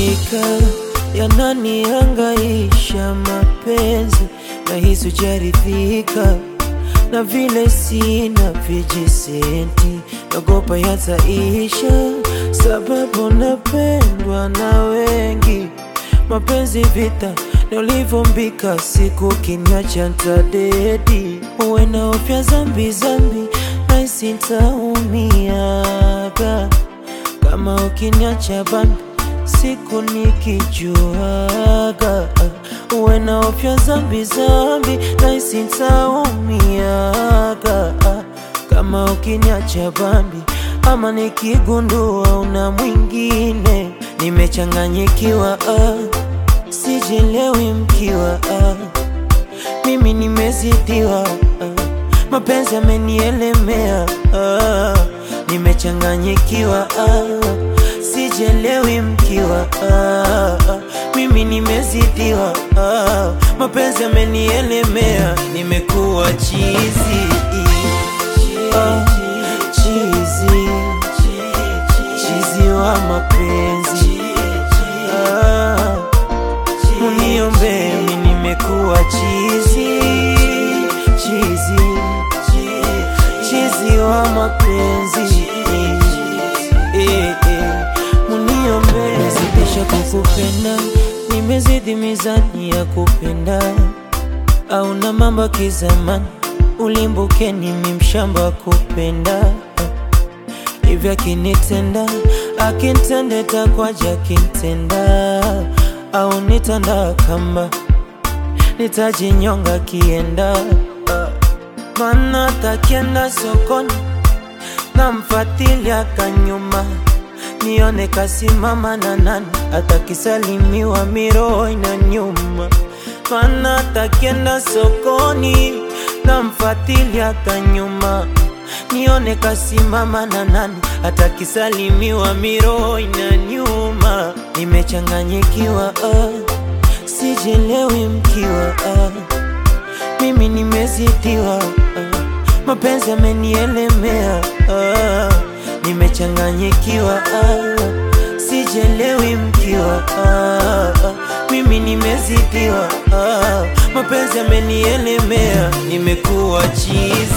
Hakika yananihangaisha mapenzi, nahisi hujaridhika na vile sina vijisenti, naogopa yataisha sababu napendwa na wengi. Mapenzi vita na ulivyombika, siku kiniacha ntadedi. Uwe na ofya zambi na sitaumiaga kama ukiniacha bambi siku nikijuaga. Uwe na ofya zambi na sitaumiaga kama ukiniacha bambi, ama nikigundua una mwingine. Nimechanganyikiwa sijelewi mkiwa mimi nimezidiwa mapenzi yamenielemea nimechanganyikiwa sijelewi mkiwa mimi nimezidiwa mapenzi yamenielemea, nimekuwa chizi chizi wa mapenzi uniombe, mimi nimekuwa chizi wa mapenzi uniombe. Nimezidisha kukupenda, nimezidi mizani ya kupenda, au na mambo kizamani ulimbuke mimi mshamba kupenda. Hivyo akinitenda akintende takwaja kintenda, au nitanda kamba nitajinyonga kienda. Mana takienda sokoni namfatilia kanyuma, nione kasimama na nani, atakisalimiwa miro ina nyuma. Mana takienda sokoni namfatilia kanyuma, nione kasimama na nani, atakisalimiwa miro ina nyuma. Nimechanganyikiwa sijelewi mkiwa mimi nimezidiwa mapenzi yamenielemea nimechanganyikiwa sijelewi mkiwa mimi nimezidiwa mapenzi yamenielemea, nimekuwa chizi